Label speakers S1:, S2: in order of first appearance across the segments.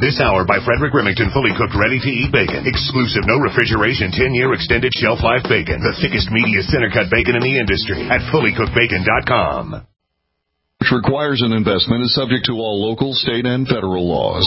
S1: This hour by Frederick Remington, fully cooked, ready-to-eat bacon. Exclusive, no refrigeration, 10-year extended shelf life bacon. The thickest, meatiest center-cut bacon in the industry at fullycookedbacon.com.
S2: Which requires an investment is subject to all local, state, and federal laws.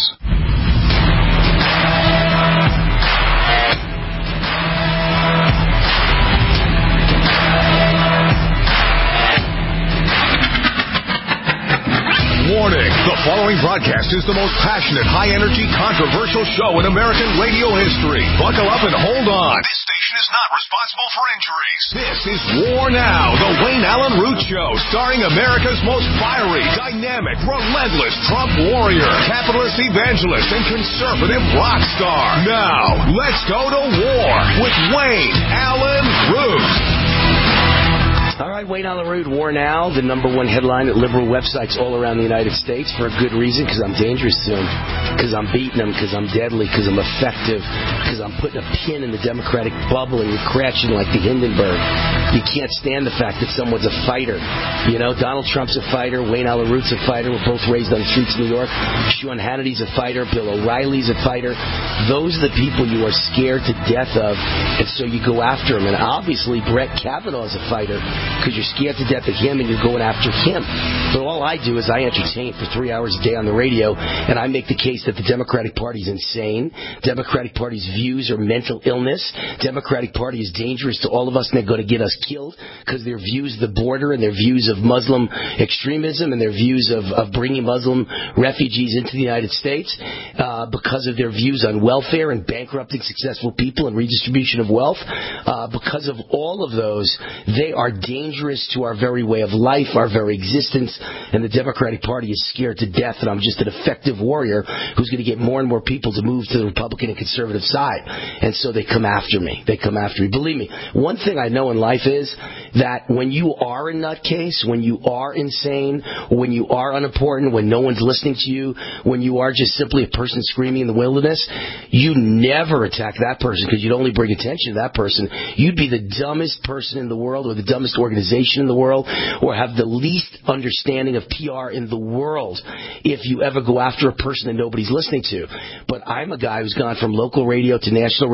S3: Warning, the following broadcast is the most passionate, high-energy, controversial show in American radio history. Buckle up and hold on. This station is not responsible for injuries. This is War Now, the Wayne Allen Root Show, starring America's most fiery, dynamic, relentless Trump warrior, capitalist evangelist, and conservative rock star. Now, let's go to war with Wayne Allen Root.
S4: All right, Wayne Allen Root, War Now, the number one headline at liberal websites all around the United States for a good reason, because I'm dangerous to them, because I'm beating them, because I'm deadly, because I'm effective, because I'm putting a pin in the Democratic bubble and you're crashing like the Hindenburg. You can't stand the fact that someone's a fighter. You know, Donald Trump's a fighter, Wayne Allen Root's a fighter. We're both raised on the streets of New York. Sean Hannity's a fighter. Bill O'Reilly's a fighter. Those are the people you are scared to death of, and so you go after them. And obviously, Brett Kavanaugh's a fighter, because you're scared to death of him and you're going after him. But all I do is I entertain for 3 hours a day on the radio, and I make the case that the Democratic Party is insane. Democratic Party's views are mental illness. Democratic Party is dangerous to all of us, and they're going to get us killed because their views of the border and their views of Muslim extremism and their views of bringing Muslim refugees into the United States, because of their views on welfare and bankrupting successful people and redistribution of wealth. Because of all of those, they are dangerous to our very way of life, our very existence, and the Democratic Party is scared to death that I'm just an effective warrior who's going to get more and more people to move to the Republican and conservative side. And so they come after me. They come after me. Believe me, one thing I know in life is that when you are a nutcase, when you are insane, when you are unimportant, when no one's listening to you, when you are just simply a person screaming in the wilderness, you never attack that person because you'd only bring attention to that person. You'd be the dumbest person in the world or the dumbest organization in the world or have the least understanding of PR in the world if you ever go after a person that nobody's listening to. But I'm a guy who's gone from local radio to national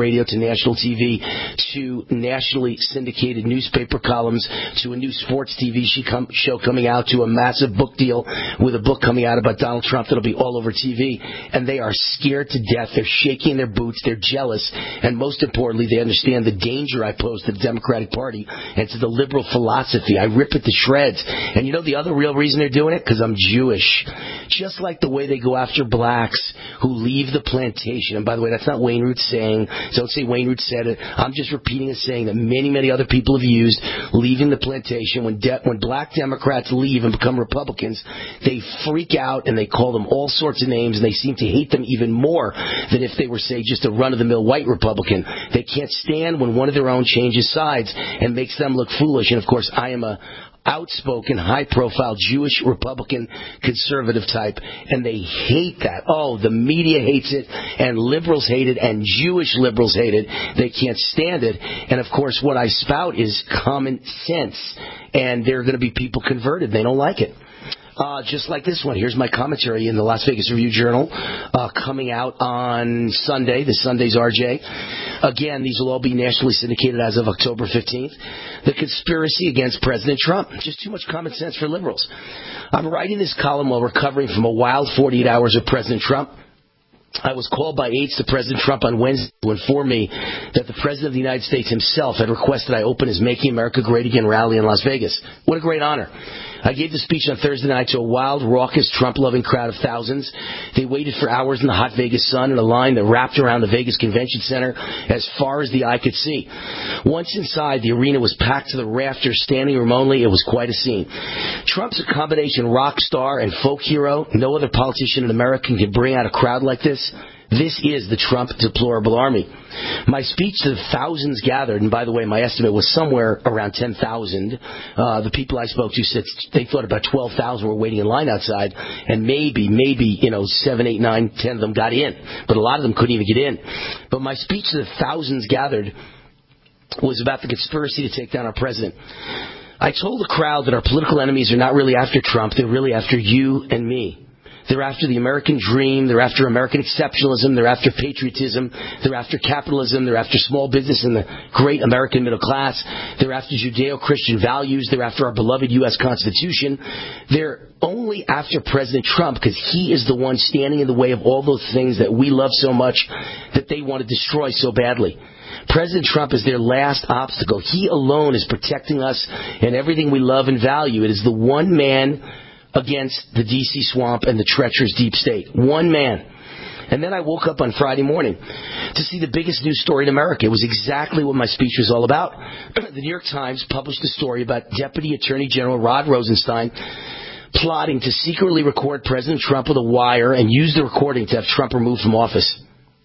S4: TV to nationally syndicated newspaper columns to a new sports TV show coming out to a massive book deal with a book coming out about Donald Trump that'll be all over TV. And they are scared to death. They're shaking their boots. They're jealous. And most importantly, they understand the danger I pose to the Democratic Party and to the liberal philosophy. I rip it to shreds. And you know the other real reason they're doing it? Because I'm Jewish. Just like the way they go after blacks who leave the plantation. And by the way, that's not Wayne Root saying. Don't say Wayne Root said it. I'm just repeating a saying that many, many other people have used. Leaving the plantation. When black Democrats leave and become Republicans, they freak out and they call them all sorts of names and they seem to hate them even more than if they were, say, just a run-of-the-mill white Republican. They can't stand when one of their own changes sides and makes them look foolish. And of course, I am a outspoken, high-profile Jewish Republican conservative type, and they hate that. Oh, the media hates it, and liberals hate it, and Jewish liberals hate it. They can't stand it. And of course, what I spout is common sense, and there are going to be people converted. They don't like it. Just like this one. Here's my commentary in the Las Vegas Review-Journal coming out on Sunday. This Sunday's RJ. Again, these will all be nationally syndicated as of October 15th. The conspiracy against President Trump. Just too much common sense for liberals. I'm writing this column while recovering from a wild 48 hours of President Trump. I was called by aides to President Trump on Wednesday to inform me that the President of the United States himself had requested I open his Making America Great Again rally in Las Vegas. What a great honor. I gave the speech on Thursday night to a wild, raucous, Trump-loving crowd of thousands. They waited for hours in the hot Vegas sun in a line that wrapped around the Vegas Convention Center as far as the eye could see. Once inside, the arena was packed to the rafters, standing room only. It was quite a scene. Trump's a combination rock star and folk hero. No other politician in America can bring out a crowd like this. This is the Trump deplorable army. My speech to the thousands gathered, and by the way, my estimate was somewhere around 10,000. The people I spoke to said they thought about 12,000 were waiting in line outside, and maybe, 7, 8, 9, 10 of them got in. But a lot of them couldn't even get in. But my speech to the thousands gathered was about the conspiracy to take down our president. I told the crowd that our political enemies are not really after Trump, they're really after you and me. They're after the American dream. They're after American exceptionalism. They're after patriotism. They're after capitalism. They're after small business and the great American middle class. They're after Judeo-Christian values. They're after our beloved U.S. Constitution. They're only after President Trump because he is the one standing in the way of all those things that we love so much that they want to destroy so badly. President Trump is their last obstacle. He alone is protecting us and everything we love and value. It is the one man against the D.C. swamp and the treacherous deep state. One man. And then I woke up on Friday morning to see the biggest news story in America. It was exactly what my speech was all about. The New York Times published a story about Deputy Attorney General Rod Rosenstein plotting to secretly record President Trump with a wire and use the recording to have Trump removed from office.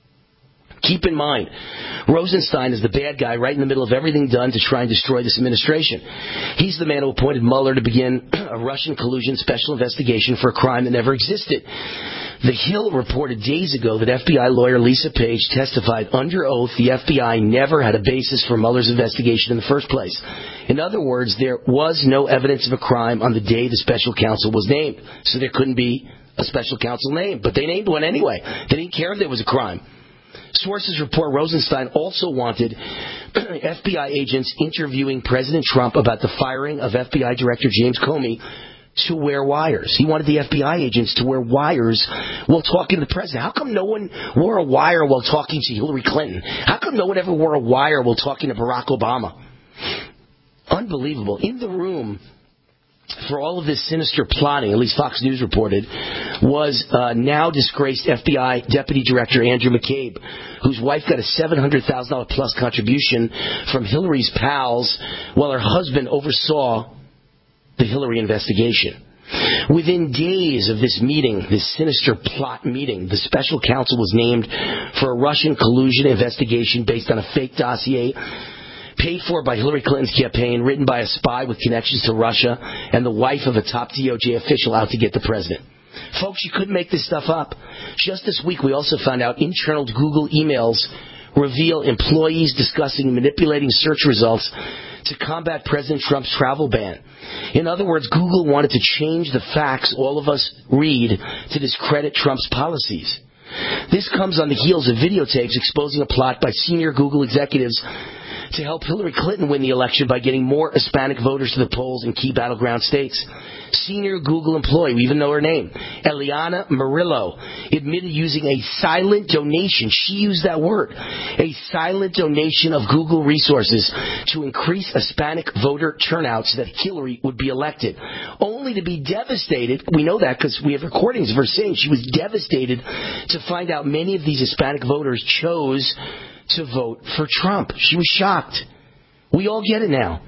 S4: Keep in mind, Rosenstein is the bad guy right in the middle of everything done to try and destroy this administration. He's the man who appointed Mueller to begin a Russian collusion special investigation for a crime that never existed. The Hill reported days ago that FBI lawyer Lisa Page testified under oath the FBI never had a basis for Mueller's investigation in the first place. In other words, there was no evidence of a crime on the day the special counsel was named. So there couldn't be a special counsel named. But they named one anyway. They didn't care if there was a crime. Sources report Rosenstein also wanted FBI agents interviewing President Trump about the firing of FBI Director James Comey to wear wires. He wanted the FBI agents to wear wires while talking to the president. How come no one wore a wire while talking to Hillary Clinton? How come no one ever wore a wire while talking to Barack Obama? Unbelievable. In the room for all of this sinister plotting, at least Fox News reported, was now disgraced FBI Deputy Director Andrew McCabe, whose wife got a $700,000 plus contribution from Hillary's pals while her husband oversaw the Hillary investigation. Within days of this meeting, this sinister plot meeting, the special counsel was named for a Russian collusion investigation based on a fake dossier paid for by Hillary Clinton's campaign, written by a spy with connections to Russia and the wife of a top DOJ official out to get the president. Folks, you couldn't make this stuff up. Just this week, we also found out internal Google emails reveal employees discussing and manipulating search results to combat President Trump's travel ban. In other words, Google wanted to change the facts all of us read to discredit Trump's policies. This comes on the heels of videotapes exposing a plot by senior Google executives to help Hillary Clinton win the election by getting more Hispanic voters to the polls in key battleground states. Senior Google employee, we even know her name, Eliana Murillo, admitted using a silent donation, she used that word, a silent donation of Google resources to increase Hispanic voter turnout so that Hillary would be elected. Only to be devastated, we know that because we have recordings of her saying she was devastated to find out many of these Hispanic voters chose to vote for Trump. She was shocked. We all get it now.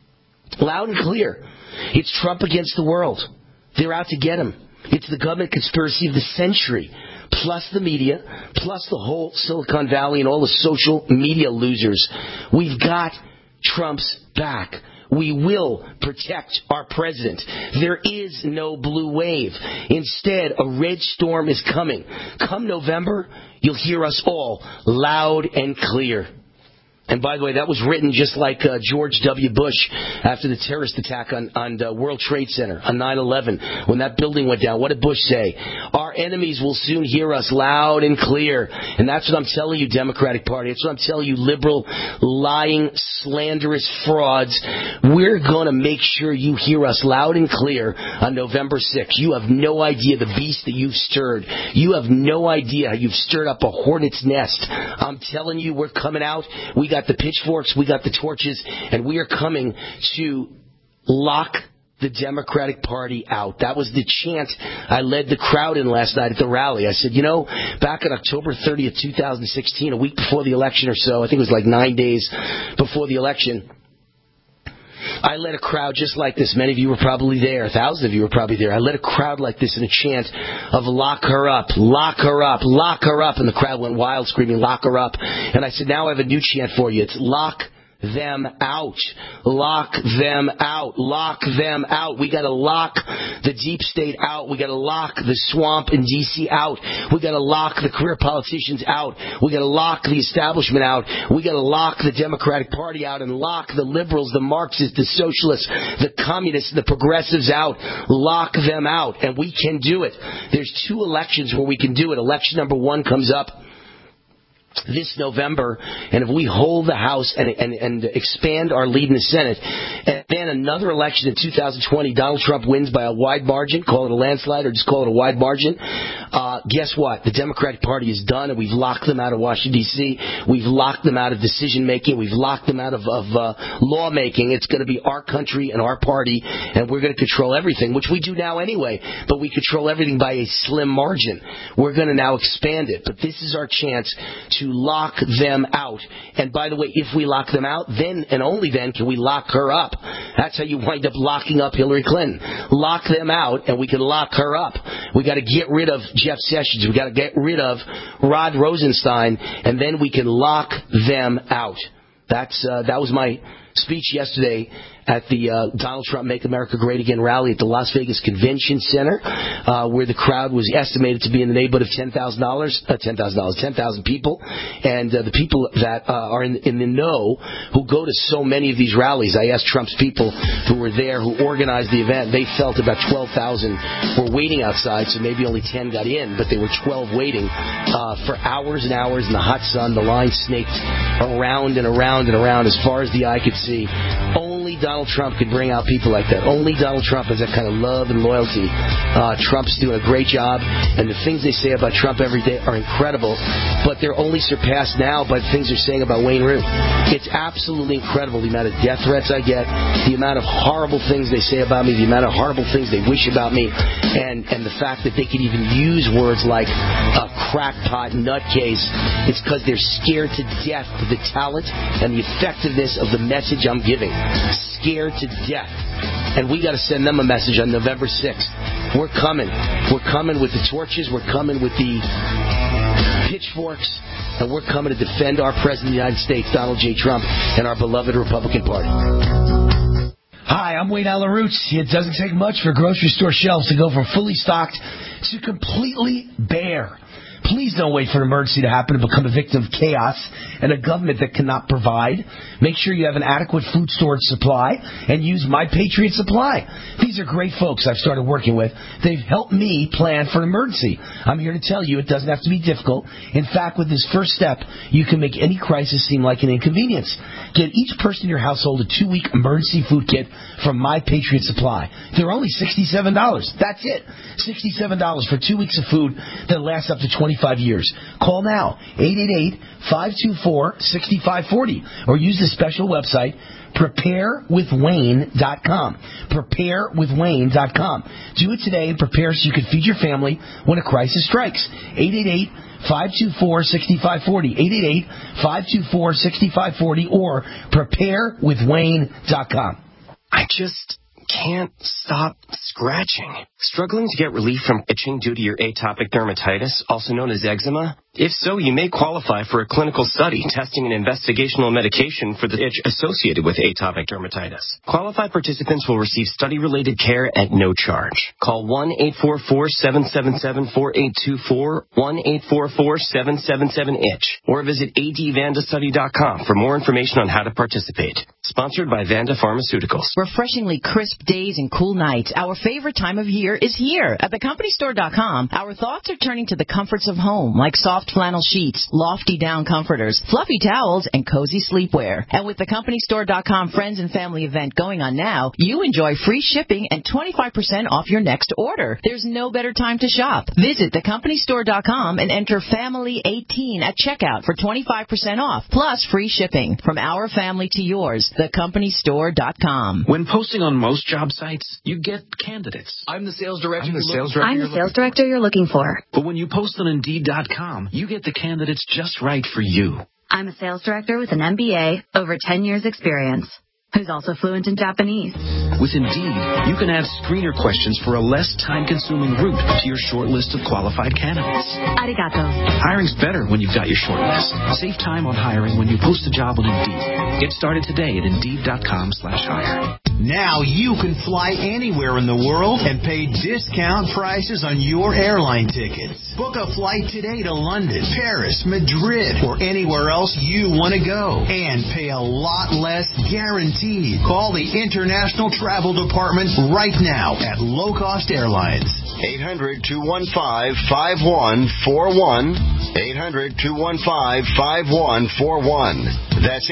S4: Loud and clear. It's Trump against the world. They're out to get him. It's the government conspiracy of the century, plus the media, plus the whole Silicon Valley and all the social media losers. We've got Trump's back. We will protect our president. There is no blue wave. Instead, a red storm is coming. Come November, you'll hear us all loud and clear. And by the way, that was written just like George W. Bush after the terrorist attack on the World Trade Center on 9/11. When that building went down, what did Bush say? Our enemies will soon hear us loud and clear. And that's what I'm telling you, Democratic Party. That's what I'm telling you, liberal, lying, slanderous frauds. We're going to make sure you hear us loud and clear on November 6th. You have no idea the beast that you've stirred. You have no idea how you've stirred up a hornet's nest. I'm telling you, we're coming out. We got the pitchforks, we got the torches, and we are coming to lock the Democratic Party out. That was the chant I led the crowd in last night at the rally. I said, back on October 30th, 2016, a week before the election or so, I think it was like 9 days before the election, I led a crowd just like this. Many of you were probably there. Thousands of you were probably there. I led a crowd like this in a chant of lock her up, lock her up, lock her up. And the crowd went wild screaming, lock her up. And I said, now I have a new chant for you. It's lock them out. Lock them out. Lock them out. We got to lock the deep state out. We got to lock the swamp in D.C. out. We got to lock the career politicians out. We got to lock the establishment out. We got to lock the Democratic Party out and lock the liberals, the Marxists, the socialists, the communists, the progressives out. Lock them out. And we can do it. There's 2 elections where we can do it. Election number 1 comes up this November, and if we hold the House and expand our lead in the Senate, and then another election in 2020, Donald Trump wins by a wide margin, call it a landslide or just call it a wide margin, guess what? The Democratic Party is done, and we've locked them out of Washington, D.C. We've locked them out of decision-making. We've locked them out of lawmaking. It's going to be our country and our party, and we're going to control everything, which we do now anyway, but we control everything by a slim margin. We're going to now expand it, but this is our chance to lock them out. And by the way, if we lock them out, then and only then can we lock her up. That's how you wind up locking up Hillary Clinton. Lock them out, and we can lock her up. We got to get rid of Jeff Sessions. We got to get rid of Rod Rosenstein, and then we can lock them out. That was my speech yesterday at the Donald Trump Make America Great Again rally at the Las Vegas Convention Center, where the crowd was estimated to be in the neighborhood of 10,000 people. And the people that are in the know who go to so many of these rallies, I asked Trump's people who were there, who organized the event, they felt about 12,000 were waiting outside, so maybe only 10 got in, but there were 12 waiting for hours and hours in the hot sun. The line snaked around and around and around as far as the eye could see. Only Donald Trump could bring out people like that. Only Donald Trump has that kind of love and loyalty. Trump's doing a great job, and the things they say about Trump every day are incredible, but they're only surpassed now by the things they're saying about Wayne Root. It's absolutely incredible, the amount of death threats I get, the amount of horrible things they say about me, the amount of horrible things they wish about me, and the fact that they could even use words like a crackpot nutcase. It's because they're scared to death of the talent and the effectiveness of the message I'm giving. Scared to death. And we got to send them a message on November 6th. We're coming. We're coming with the torches. We're coming with the pitchforks. And we're coming to defend our President of the United States, Donald J. Trump, and our beloved Republican Party. Hi, I'm Wayne Allyn Root. It doesn't take much for grocery store shelves to go from fully stocked to completely bare. Please don't wait for an emergency to happen to become a victim of chaos and a government that cannot provide. Make sure you have an adequate food storage supply and use My Patriot Supply. These are great folks I've started working with. They've helped me plan for an emergency. I'm here to tell you it doesn't have to be difficult. In fact, with this first step, you can make any crisis seem like an inconvenience. Get each person in your household a 2-week emergency food kit from My Patriot Supply. They're only $67. That's it. $67 for 2 weeks of food that lasts up to 25 years. Call now, 888-524-6540, or use the special website, preparewithwayne.com. Preparewithwayne.com. Do it today and prepare so you can feed your family when a crisis strikes. 888-524-6540. 888-524-6540 or preparewithwayne.com.
S5: I just can't stop scratching. Struggling to get relief from itching due to your atopic dermatitis, also known as eczema? If so, you may qualify for a clinical study testing an investigational medication for the itch associated with atopic dermatitis. Qualified participants will receive study-related care at no charge. Call 1-844-777-4824, 1-844-777-ITCH, or visit advandastudy.com for more information on how to participate. Sponsored by Vanda Pharmaceuticals.
S6: Refreshingly crisp days and cool nights. Our favorite time of year is here. At thecompanystore.com, our thoughts are turning to the comforts of home, like soft flannel sheets, lofty down comforters, fluffy towels, and cozy sleepwear. And with the CompanyStore.com Friends and Family event going on now, you enjoy free shipping and 25% off your next order. There's no better time to shop. Visit thecompanystore.com and enter Family18 at checkout for 25% off, plus free shipping. From our family to yours, thecompanystore.com.
S7: When posting on most job sites, you get candidates. I'm the sales director.
S8: I'm the sales director you're looking for.
S7: But when you post on Indeed.com, you get the candidates just right for you.
S8: I'm a sales director with an MBA, over 10 years experience. who's also fluent in Japanese.
S7: With Indeed, you can add screener questions for a less time-consuming route to your short list of qualified candidates.
S8: Arigato.
S7: Hiring's better when you've got your short list. Save time on hiring when you post a job on Indeed. Get started today at Indeed.com/hire.
S9: Now you can fly anywhere in the world and pay discount prices on your airline tickets. Book a flight today to London, Paris, Madrid, or anywhere else you want to go. And pay a lot less guaranteed. Call the International Travel Department right now at Low Cost Airlines.
S10: 800-215-5141. 800-215-5141. That's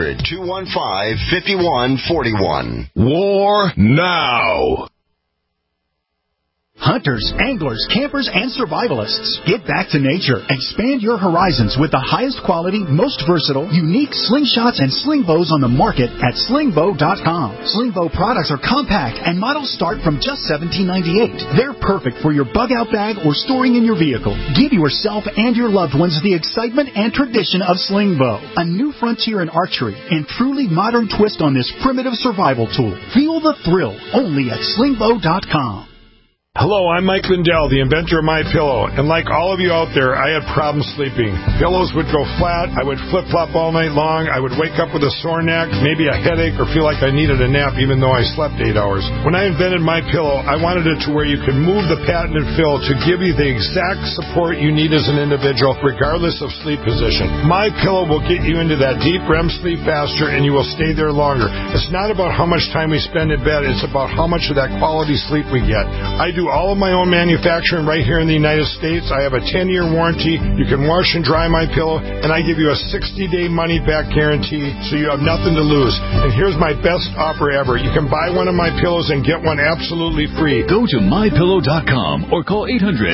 S10: 800-215-5141.
S3: War now.
S11: Hunters, anglers, campers, and survivalists. Get back to nature. Expand your horizons with the highest quality, most versatile, unique slingshots and sling bows on the market at slingbow.com. Slingbow products are compact and models start from just $17.98. They're perfect for your bug-out bag or storing in your vehicle. Give yourself and your loved ones the excitement and tradition of Slingbow, a new frontier in archery and truly modern twist on this primitive survival tool. Feel the thrill only at slingbow.com.
S12: Hello, I'm Mike Lindell, the inventor of MyPillow, and like all of you out there, I had problems sleeping. Pillows would go flat, I would flip-flop all night long, I would wake up with a sore neck, maybe a headache, or feel like I needed a nap even though I slept 8 hours. When I invented MyPillow, I wanted it to where you could move the patented fill to give you the exact support you need as an individual, regardless of sleep position. MyPillow will get you into that deep REM sleep faster, and you will stay there longer. It's not about how much time we spend in bed, it's about how much of that quality sleep we get. I do all of my own manufacturing right here in the United States. I have a 10-year warranty. You can wash and dry MyPillow, and I give you a 60-day money-back guarantee, so you have nothing to lose. And here's my best offer ever. You can buy one of my pillows and get one absolutely free.
S2: Go to MyPillow.com or call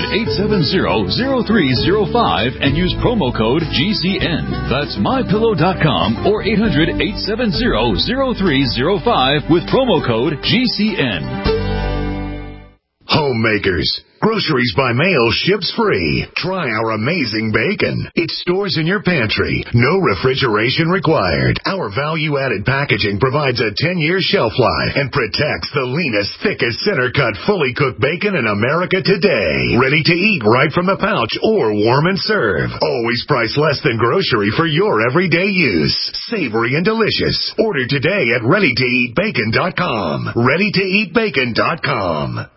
S2: 800-870-0305 and use promo code GCN. That's MyPillow.com or 800-870-0305 with promo code GCN.
S1: Homemakers. Groceries by mail ships free. Try our amazing bacon. It stores in your pantry. No refrigeration required. Our value-added packaging provides a 10-year shelf life and protects the leanest, thickest, center-cut, fully cooked bacon in America today. Ready to eat right from the pouch or warm and serve. Always priced less than grocery for your everyday use. Savory and delicious. Order today at ReadyToEatBacon.com. ReadyToEatBacon.com.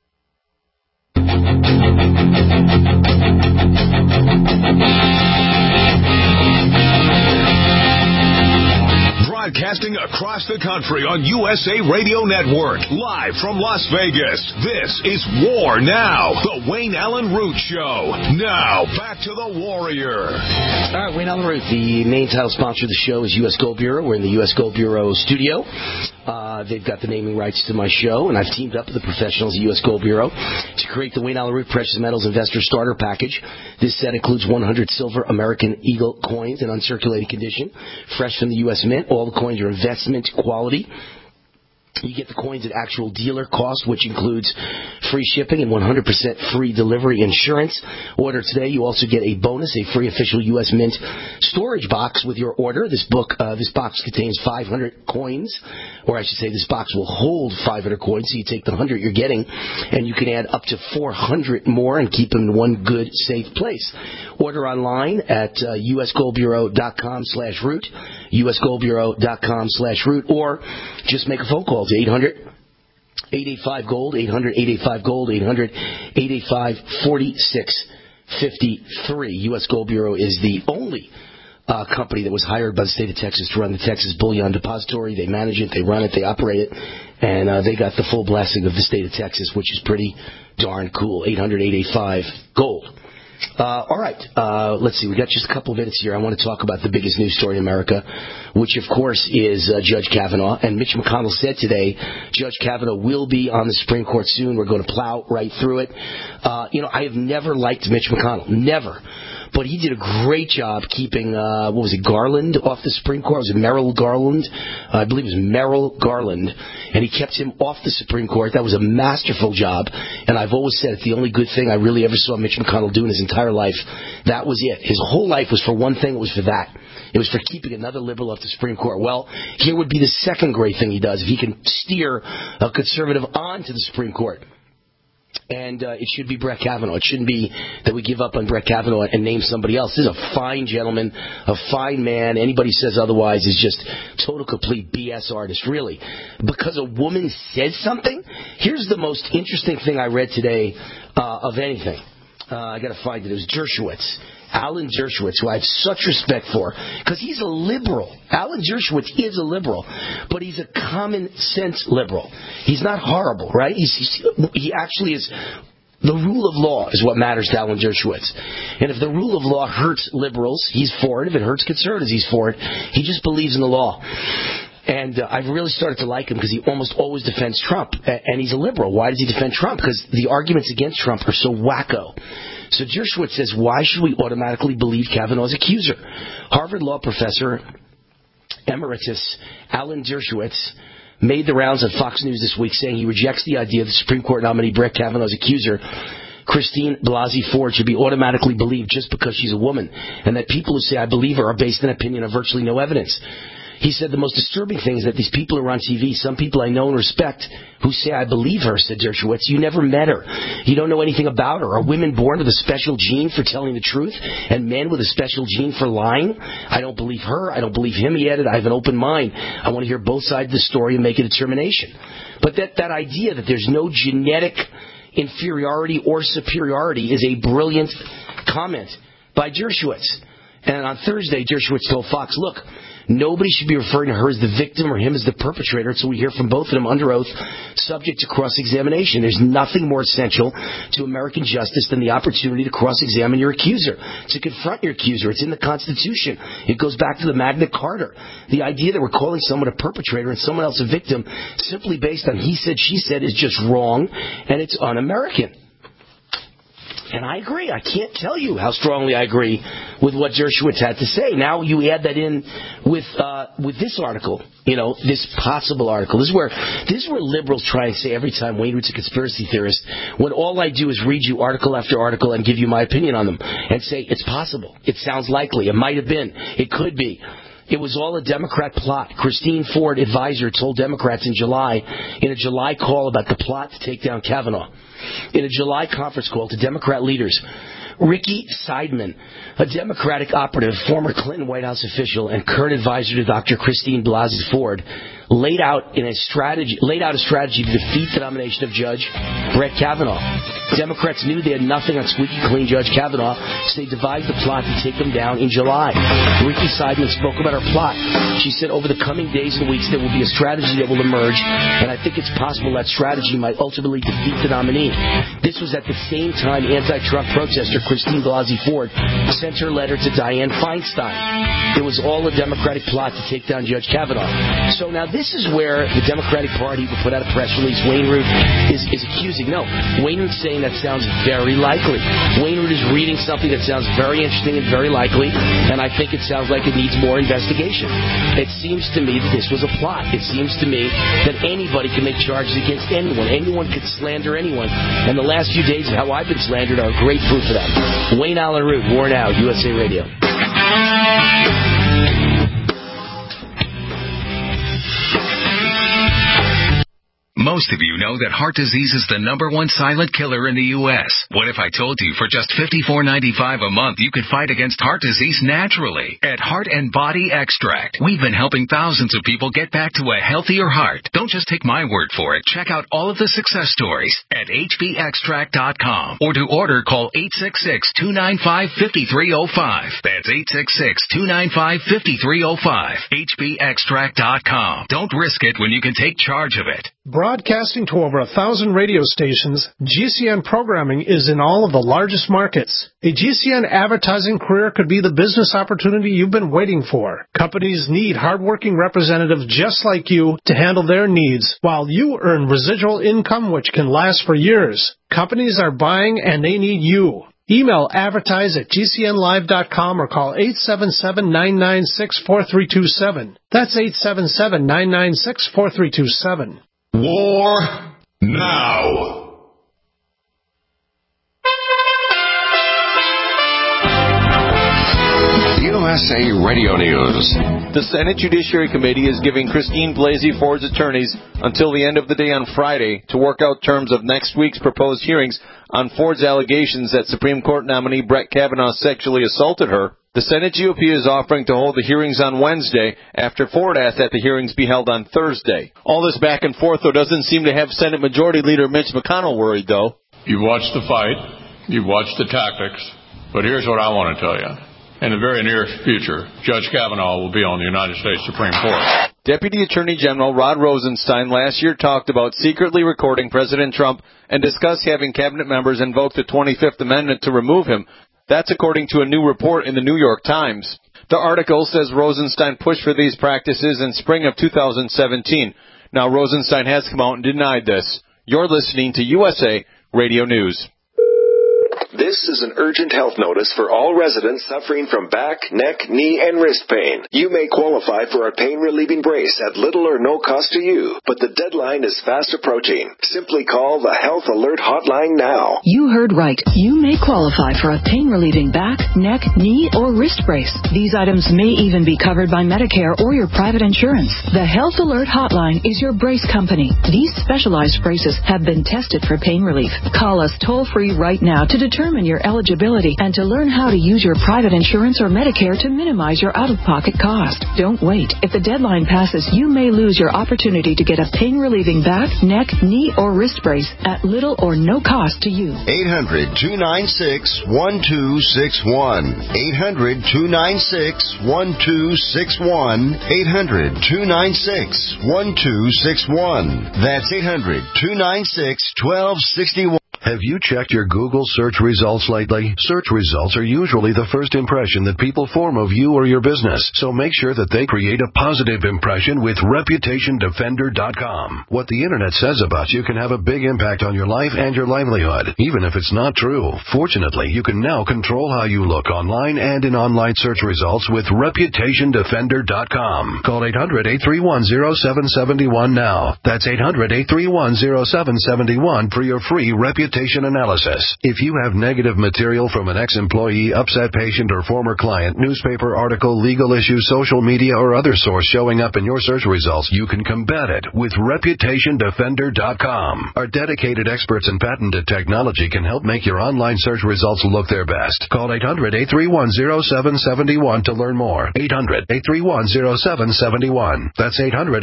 S3: Broadcasting across the country on USA Radio Network, live from Las Vegas. This is War Now, the Wayne Allen Root Show. Now, back to the Warrior.
S4: All right, Wayne Allen Root. The main title sponsor of the show is U.S. Gold Bureau. We're in the U.S. Gold Bureau studio. They've got the naming rights to my show, and I've teamed up with the professionals at U.S. Gold Bureau to create the Wayne Allen Root Precious Metals Investor Starter Package. This set includes 100 silver American Eagle coins in uncirculated condition, fresh from the U.S. Mint. All the coins are investment quality. You get the coins at actual dealer cost, which includes free shipping and 100% free delivery insurance. Order today. You also get a bonus, a free official U.S. Mint storage box with your order. This box contains 500 coins, or I should say this box will hold 500 coins. So you take the 100 you're getting, and you can add up to 400 more and keep them in one good, safe place. Order online at usgoldbureau.com/root, usgoldbureau.com/root, or just make a phone call to 800-885-GOLD, 800-885-GOLD, 800-885-4653. U.S. Gold Bureau is the only company that was hired by the state of Texas to run the Texas Bullion Depository. They manage it, they run it, they operate it, and they got the full blessing of the state of Texas, which is pretty darn cool. 800-885-GOLD. All right, let's see. We got just a couple of minutes here. I want to talk about the biggest news story in America, which, of course, is Judge Kavanaugh. And Mitch McConnell said today Judge Kavanaugh will be on the Supreme Court soon. We're going to plow right through it. I have never liked Mitch McConnell. Never. But he did a great job keeping, Garland off the Supreme Court? Was it Merrill Garland? I believe it was Merrill Garland. And he kept him off the Supreme Court. That was a masterful job. And I've always said it's the only good thing I really ever saw Mitch McConnell do in his entire life. That was it. His whole life was for one thing. It was for that. It was for keeping another liberal off the Supreme Court. Well, here would be the second great thing he does, if he can steer a conservative on to the Supreme Court. And it should be Brett Kavanaugh. It shouldn't be that we give up on Brett Kavanaugh and name somebody else. This is a fine gentleman, a fine man. Anybody who says otherwise is just total, complete BS artist, really. Because a woman said something? Here's the most interesting thing I read today of anything. I got to find it. It was Dershowitz. Alan Dershowitz, who I have such respect for, because he's a liberal. Alan Dershowitz is a liberal, but he's a common sense liberal. He's not horrible, right? He actually is. The rule of law is what matters to Alan Dershowitz. And if the rule of law hurts liberals, he's for it. If it hurts conservatives, he's for it. He just believes in the law. And I've really started to like him because he almost always defends Trump. And he's a liberal. Why does he defend Trump? Because the arguments against Trump are so wacko. So Dershowitz says, why should we automatically believe Kavanaugh's accuser? Harvard Law professor emeritus Alan Dershowitz made the rounds on Fox News this week saying he rejects the idea that Supreme Court nominee Brett Kavanaugh's accuser, Christine Blasey Ford, should be automatically believed just because she's a woman, and that people who say I believe her are based on opinion of virtually no evidence. He said the most disturbing thing is that these people who are on TV, some people I know and respect, who say I believe her, said Dershowitz, you never met her. You don't know anything about her. Are women born with a special gene for telling the truth and men with a special gene for lying? I don't believe her. I don't believe him, he added. I have an open mind. I want to hear both sides of the story and make a determination. But that idea that there's no genetic inferiority or superiority is a brilliant comment by Dershowitz. And on Thursday, Dershowitz told Fox, look, nobody should be referring to her as the victim or him as the perpetrator until we hear from both of them under oath, subject to cross-examination. There's nothing more essential to American justice than the opportunity to cross-examine your accuser, to confront your accuser. It's in the Constitution. It goes back to the Magna Carta. The idea that we're calling someone a perpetrator and someone else a victim simply based on he said, she said is just wrong, and it's un-American. And I agree. I can't tell you how strongly I agree with what Dershowitz had to say. Now you add that in with this article, this possible article. This is where liberals try and say every time Wayne Root's a conspiracy theorist, when all I do is read you article after article and give you my opinion on them and say it's possible, it sounds likely, it might have been, it could be. It was all a Democrat plot. Christine Ford, advisor, told Democrats in a July call about the plot to take down Kavanaugh. In a July conference call to Democrat leaders, Ricky Seidman, a Democratic operative, former Clinton White House official, and current advisor to Dr. Christine Blasey Ford, laid out a strategy to defeat the nomination of Judge Brett Kavanaugh. Democrats knew they had nothing on squeaky clean Judge Kavanaugh, so they devised a plot to take him down in July. Ricky Seidman spoke about her plot. She said over the coming days and weeks there will be a strategy that will emerge, and I think it's possible that strategy might ultimately defeat the nominee. This was at the same time anti-Trump protester Christine Blasey Ford sent her letter to Dianne Feinstein. It was all a Democratic plot to take down Judge Kavanaugh. So now this is where the Democratic Party will put out a press release. Wayne Root is accusing. No, Wayne Root's saying that sounds very likely. Wayne Root is reading something that sounds very interesting and very likely, and I think it sounds like it needs more investigation. It seems to me that this was a plot. It seems to me that anybody can make charges against anyone. Anyone could slander anyone. And the last few days of how I've been slandered are great proof of that. Wayne Allen Root, War Now, USA Radio.
S3: Most of you know that heart disease is the #1 silent killer in the U.S. What if I told you for just $54.95 a month you could fight against heart disease naturally? At Heart and Body Extract, we've been helping thousands of people get back to a healthier heart. Don't just take my word for it. Check out all of the success stories at hbextract.com. Or to order, call 866-295-5305. That's 866-295-5305. hbextract.com. Don't risk it when you can take charge of it.
S13: Broadcasting to over 1,000 radio stations, GCN programming is in all of the largest markets. A GCN advertising career could be the business opportunity you've been waiting for. Companies need hardworking representatives just like you to handle their needs, while you earn residual income which can last for years. Companies are buying and they need you. Email advertise@gcnlive.com or call 877-996-4327. That's 877-996-4327.
S3: War now.
S10: USA Radio News.
S14: The Senate Judiciary Committee is giving Christine Blasey Ford's attorneys until the end of the day on Friday to work out terms of next week's proposed hearings on Ford's allegations that Supreme Court nominee Brett Kavanaugh sexually assaulted her. The Senate GOP is offering to hold the hearings on Wednesday after Ford asked that the hearings be held on Thursday. All this back and forth, though, doesn't seem to have Senate Majority Leader Mitch McConnell worried, though.
S15: You've watched the fight. You've watched the tactics. But here's what I want to tell you. In the very near future, Judge Kavanaugh will be on the United States Supreme Court.
S14: Deputy Attorney General Rod Rosenstein last year talked about secretly recording President Trump and discussed having cabinet members invoke the 25th Amendment to remove him. That's according to a new report in the New York Times. The article says Rosenstein pushed for these practices in spring of 2017. Now Rosenstein has come out and denied this. You're listening to USA Radio News.
S16: This is an urgent health notice for all residents suffering from back, neck, knee, and wrist pain. You may qualify for a pain-relieving brace at little or no cost to you, but the deadline is fast approaching. Simply call the Health Alert Hotline now.
S17: You heard right. You may qualify for a pain-relieving back, neck, knee, or wrist brace. These items may even be covered by Medicare or your private insurance. The Health Alert Hotline is your brace company. These specialized braces have been tested for pain relief. Call us toll-free right now to determine your eligibility and to learn how to use your private insurance or Medicare to minimize your out-of-pocket cost. Don't wait. If the deadline passes, you may lose your opportunity to get a pain-relieving back, neck, knee, or wrist brace at little or no cost to you.
S10: 800-296-1261. 800-296-1261. 800-296-1261. That's 800-296-1261.
S18: Have you checked your Google search results lately? Search results are usually the first impression that people form of you or your business, so make sure that they create a positive impression with ReputationDefender.com. What the Internet says about you can have a big impact on your life and your livelihood, even if it's not true. Fortunately, you can now control how you look online and in online search results with ReputationDefender.com. Call 800-831-0771 now. That's 800-831-0771 for your free reputation analysis. If you have negative material from an ex-employee, upset patient, or former client, newspaper article, legal issue, social media, or other source showing up in your search results, you can combat it with ReputationDefender.com. Our dedicated experts in patented technology can help make your online search results look their best. Call 800-831-0771 to learn more. 800-831-0771. That's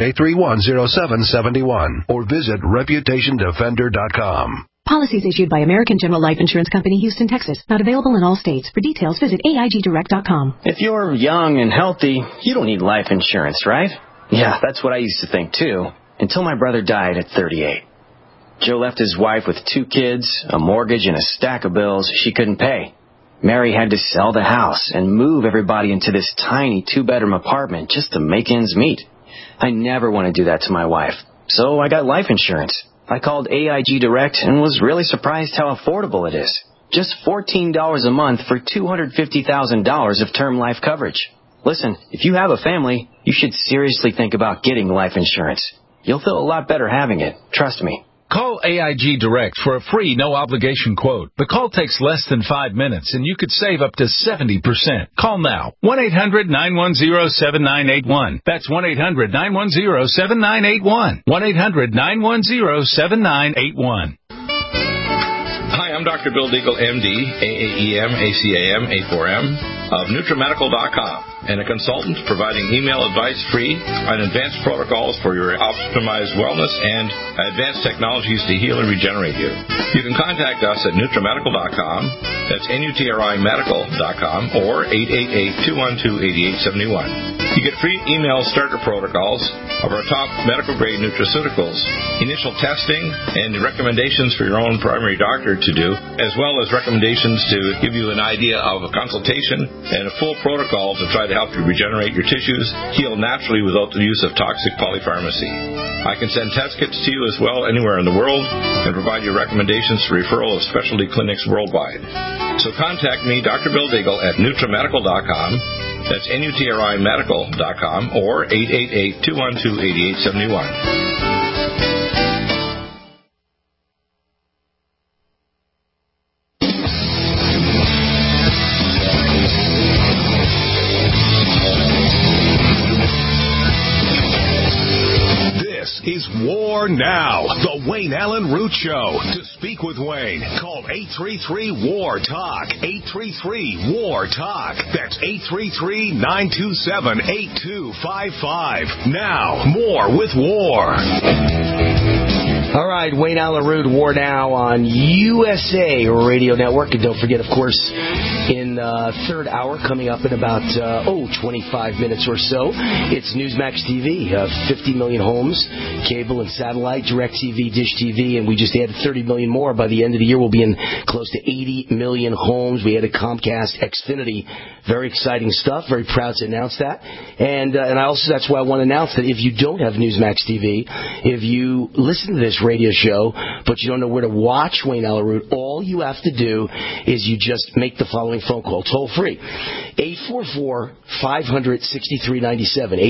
S18: 800-831-0771. Or visit ReputationDefender.com.
S19: Policies issued by American General Life Insurance Company, Houston, Texas. Not available in all states. For details, visit AIGDirect.com.
S5: If you're young and healthy, you don't need life insurance, right? Yeah, that's what I used to think, too. Until my brother died at 38. Joe left his wife with 2 kids, a mortgage, and a stack of bills she couldn't pay. Mary had to sell the house and move everybody into this tiny 2-bedroom apartment just to make ends meet. I never want to do that to my wife, so I got life insurance. I called AIG Direct and was really surprised how affordable it is. Just $14 a month for $250,000 of term life coverage. Listen, if you have a family, you should seriously think about getting life insurance. You'll feel a lot better having it. Trust me.
S20: Call AIG Direct for a free, no-obligation quote. The call takes less than 5 minutes, and you could save up to 70%. Call now. 1-800-910-7981. That's 1-800-910-7981. 1-800-910-7981.
S21: Hi, I'm Dr. Bill Deagle, MD, AAEM, ACAM, A4M, of NutriMedical.com, and a consultant providing email advice free on advanced protocols for your optimized wellness and advanced technologies to heal and regenerate you. You can contact us at NutriMedical.com, that's NutriMedical.com, or 888-212-8871. You get free email starter protocols of our top medical-grade nutraceuticals, initial testing, and recommendations for your own primary doctor to do, as well as recommendations to give you an idea of a consultation and a full protocol to try to to help you regenerate your tissues, heal naturally without the use of toxic polypharmacy. I can send test kits to you as well anywhere in the world and provide you recommendations for referral of specialty clinics worldwide. So contact me, Dr. Bill Deagle, at NutriMedical.com. That's NutriMedical.com or 888-212-8871.
S3: Is War Now, the Wayne Allen Root Show. To speak with Wayne, call 833-WAR-TALK, 833-WAR-TALK. That's 833-927-8255. Now, more with War.
S4: All right, Wayne Allen Root, War Now on USA Radio Network. And don't forget, of course, in third hour, coming up in about, 25 minutes or so, it's Newsmax TV. 50 million homes, cable and satellite, DirecTV, Dish TV, and we just added 30 million more. By the end of the year, we'll be in close to 80 million homes. We added Comcast, Xfinity. Very exciting stuff. Very proud to announce that. And I also, that's why I want to announce that if you don't have Newsmax TV, if you listen to this radio show, but you don't know where to watch Wayne Allen Root, all you have to do is you just make the following phone call, toll free, 844-500-6397,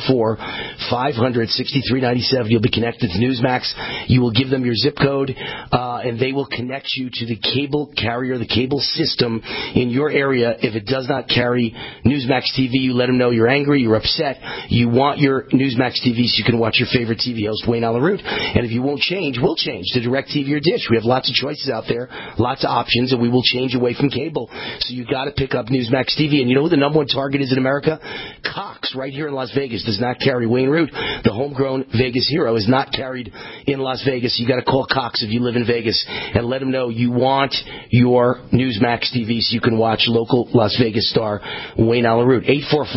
S4: 844-500-6397. You'll be connected to Newsmax. You will give them your zip code, and they will connect you to the cable carrier, the cable system in your area. If it does not carry Newsmax TV, you let them know you're angry, you're upset, you want your Newsmax TV so you can watch your favorite TV host, Wayne Allen Root. And if you won't change, we'll change to DirecTV or Dish. We have lots of choices out there, lots of options, and we will change away from cable. So you got to pick up Newsmax TV. And you know who the number one target is in America? Cox, right here in Las Vegas, does not carry Wayne Root. The homegrown Vegas hero is not carried in Las Vegas. You got to call Cox if you live in Vegas and let them know you want your Newsmax TV so you can watch local Las Vegas star Wayne Allen Root.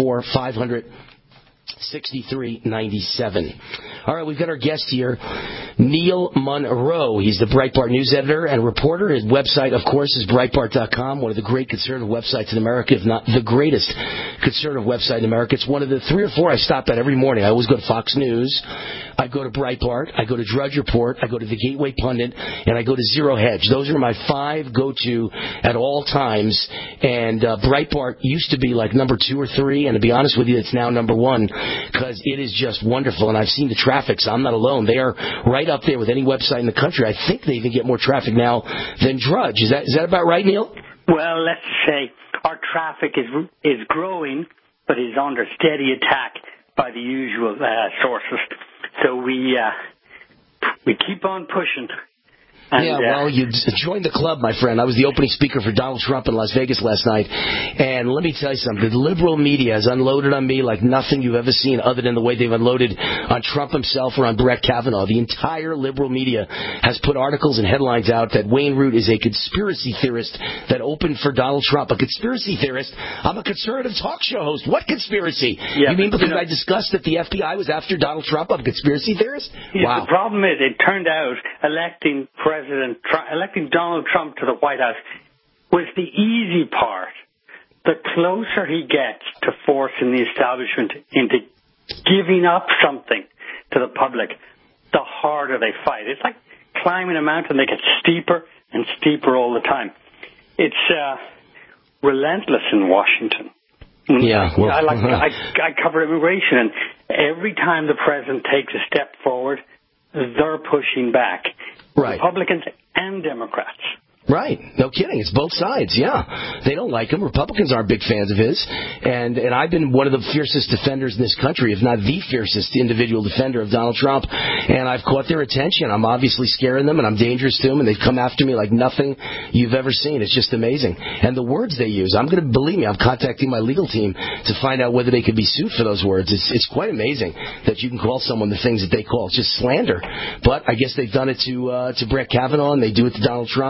S4: 844-500-6397. All right, we've got our guest here, Neil Monroe. He's the Breitbart news editor and reporter. His website, of course, is Breitbart.com, one of the great conservative websites in America, if not the greatest conservative website in America. It's one of the 3 or 4 I stop at every morning. I always go to Fox News, I go to Breitbart, I go to Drudge Report, I go to the Gateway Pundit, and I go to Zero Hedge. Those are my 5 go-to at all times. And Breitbart used to be like number 2 or 3, and to be honest with you, it's now number 1 because it is just wonderful. And I've seen the traffic, so I'm not alone. They are right up there with any website in the country. I think they even get more traffic now than Drudge. Is that about right, Neil?
S6: Well, let's say our traffic is growing, but is under steady attack by the usual sources. So we keep on pushing. And,
S4: well, you joined the club, my friend. I was the opening speaker for Donald Trump in Las Vegas last night. And let me tell you something. The liberal media has unloaded on me like nothing you've ever seen other than the way they've unloaded on Trump himself or on Brett Kavanaugh. The entire liberal media has put articles and headlines out that Wayne Root is a conspiracy theorist that opened for Donald Trump. A conspiracy theorist? I'm a conservative talk show host. What conspiracy? Yeah, you mean because I discussed that the FBI was after Donald Trump? I'm a conspiracy theorist?
S6: Yeah, wow. The problem is it turned out electing Donald Trump to the White House was the easy part. The closer he gets to forcing the establishment into giving up something to the public, the harder they fight. It's like climbing a mountain. They get steeper and steeper all the time. It's relentless in Washington.
S4: Yeah, well,
S6: I cover immigration, and every time the president takes a step forward, they're pushing back.
S4: Right.
S6: Republicans and Democrats.
S4: Right. No kidding. It's both sides. Yeah. They don't like him. Republicans aren't big fans of his. And I've been one of the fiercest defenders in this country, if not the fiercest individual defender of Donald Trump. And I've caught their attention. I'm obviously scaring them, and I'm dangerous to them, and they've come after me like nothing you've ever seen. It's just amazing. And the words they use, believe me, I'm contacting my legal team to find out whether they could be sued for those words. It's quite amazing that you can call someone the things that they call. It's just slander. But I guess they've done it to Brett Kavanaugh, and they do it to Donald Trump.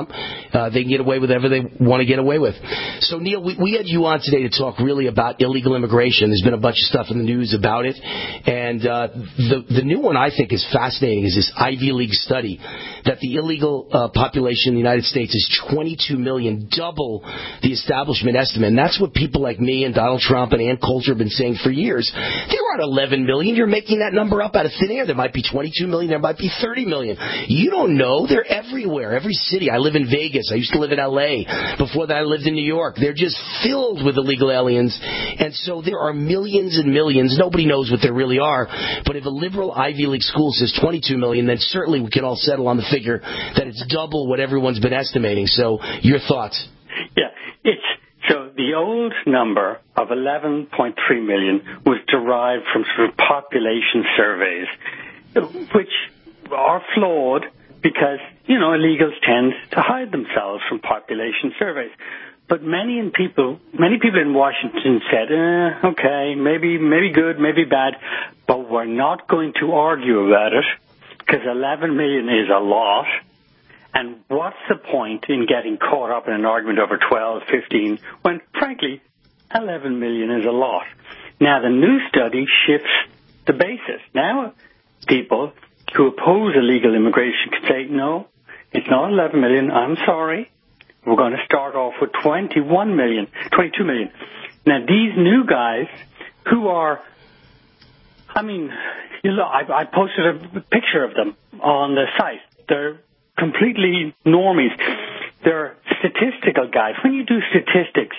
S4: they can get away with whatever they want to get away with. So, Neil, we had you on today to talk really about illegal immigration. There's been a bunch of stuff in the news about it. And the new one I think is fascinating is this Ivy League study that the illegal population in the United States is 22 million, double the establishment estimate. And that's what people like me and Donald Trump and Ann Coulter have been saying for years. There aren't 11 million. You're making that number up out of thin air. There might be 22 million. There might be 30 million. You don't know. They're everywhere. Every city. I live in Vegas. I used to live in L.A. Before that, I lived in New York. They're just filled with illegal aliens. And so there are millions and millions. Nobody knows what there really are. But if a liberal Ivy League school says 22 million, then certainly we can all settle on the figure that it's double what everyone's been estimating. So your thoughts?
S6: Yeah, so the old number of 11.3 million was derived from sort of population surveys, which are flawed because, illegals tend to hide themselves from population surveys. But many people in Washington said, okay, maybe good, maybe bad, but we're not going to argue about it because 11 million is a lot. And what's the point in getting caught up in an argument over 12, 15, when, frankly, 11 million is a lot? Now, the new study shifts the basis. Now, people who oppose illegal immigration can say, no, it's not 11 million, I'm sorry. We're going to start off with 22 million. Now, these new guys who are, I posted a picture of them on the site. They're completely normies. They're statistical guys. When you do statistics,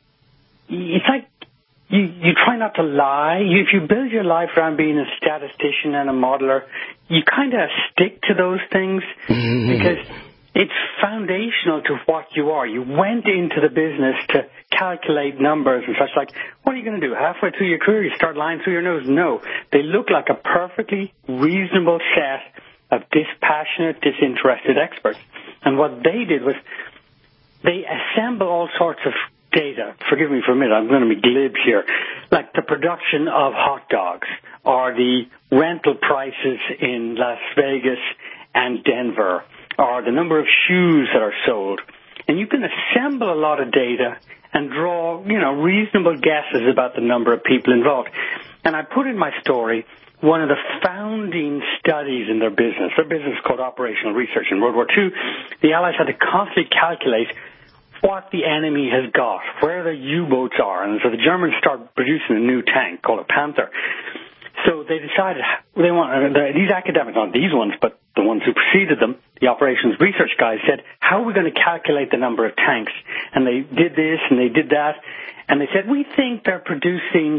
S6: it's like you try not to lie. If you build your life around being a statistician and a modeler, you kind of stick to those things because it's foundational to what you are. You went into the business to calculate numbers and such like. What are you going to do? Halfway through your career, you start lying through your nose? No. They look like a perfectly reasonable set of dispassionate, disinterested experts. And what they did was they assemble all sorts of data. Forgive me for a minute, I'm going to be glib here. Like the production of hot dogs or the rental prices in Las Vegas and Denver or the number of shoes that are sold. And you can assemble a lot of data and draw, reasonable guesses about the number of people involved. And I put in my story one of the founding studies in their business. Their business is called Operational Research. In World War II, the Allies had to constantly calculate what the enemy has got, where the U-boats are. And so the Germans started producing a new tank called a Panther. So they decided they want these academics, not these ones, but the ones who preceded them, the operations research guys, said, how are we going to calculate the number of tanks? And they did this and they did that. And they said, we think they're producing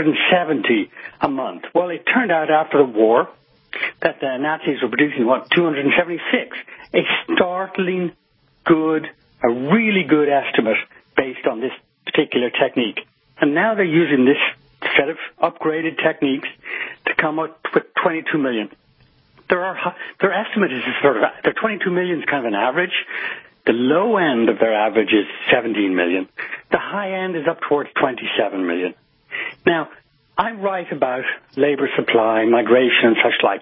S6: 270 a month. Well, it turned out after the war that the Nazis were producing, 276. A startling good, a really good estimate based on this particular technique. And now they're using this set of upgraded techniques to come up with 22 million. Their estimate is their 22 million is kind of an average. The low end of their average is 17 million. The high end is up towards 27 million. Now, I write about labor supply, migration, and such like.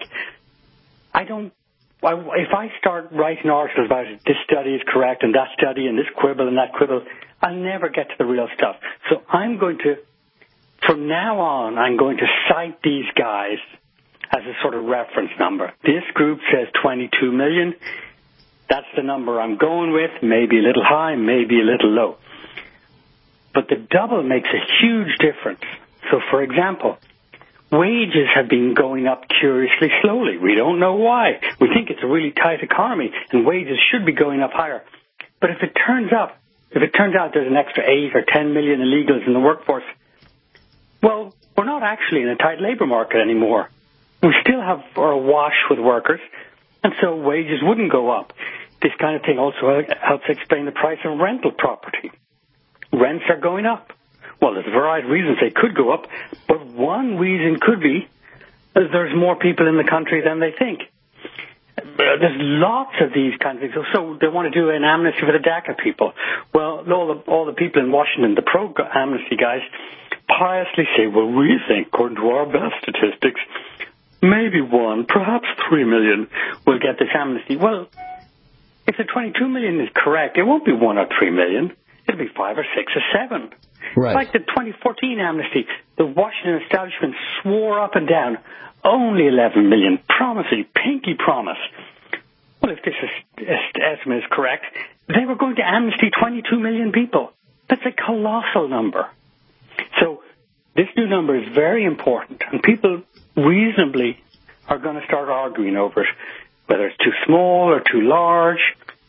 S6: If I start writing articles about it, this study is correct, and that study, and this quibble, and that quibble, I'll never get to the real stuff. So from now on, I'm going to cite these guys as a sort of reference number. This group says 22 million. That's the number I'm going with, maybe a little high, maybe a little low. But the double makes a huge difference. So, for example, wages have been going up curiously slowly. We don't know why. We think it's a really tight economy, and wages should be going up higher. But if it turns out there's an extra 8 or 10 million illegals in the workforce, well, we're not actually in a tight labor market anymore. We still have our awash with workers, and so wages wouldn't go up. This kind of thing also helps explain the price of rental property. Rents are going up. Well, there's a variety of reasons they could go up, but one reason could be that there's more people in the country than they think. There's lots of these kinds of things. So they want to do an amnesty for the DACA people. Well, all the people in Washington, the pro-amnesty guys, piously say, well, we think, according to our best statistics, maybe 1, perhaps 3 million will get this amnesty. Well, if the 22 million is correct, it won't be 1 or 3 million. It'll be 5 or 6 or 7.
S4: Right.
S6: Like the 2014 amnesty, the Washington establishment swore up and down, only 11 million, pinky promise. Well, if this estimate is correct, they were going to amnesty 22 million people. That's a colossal number. So this new number is very important, and people reasonably are going to start arguing over it, whether it's too small or too large.